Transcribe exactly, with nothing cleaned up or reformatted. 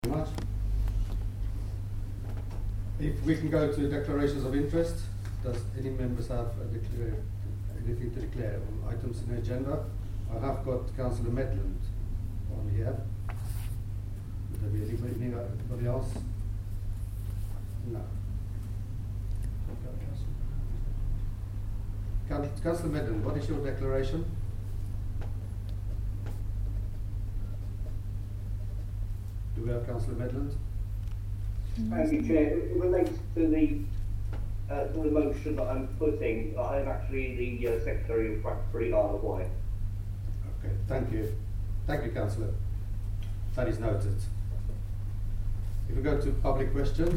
very much. If we can go to declarations of interest, does any members have a declare, anything to declare on items in the agenda? I have got Councillor Medland on here. Would there be anybody, anybody else? No. Councillor Medland, what is your declaration? Do we have Councillor Medland? Thank you, Chair. It relates to the uh, to the motion that I'm putting. I'm actually the uh, Secretary of Bradbury Isle of Wight. Okay, thank you. Thank you, Councillor. That is noted. If we go to public questions.